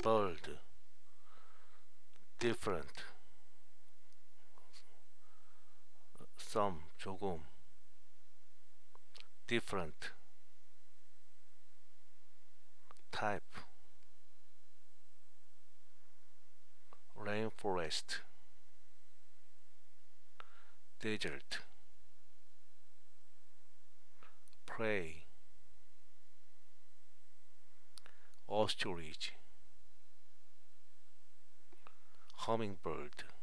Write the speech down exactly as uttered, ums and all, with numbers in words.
bird, different, some, 조금, different, type, rainforest, desert, prey, ostrich, hummingbird,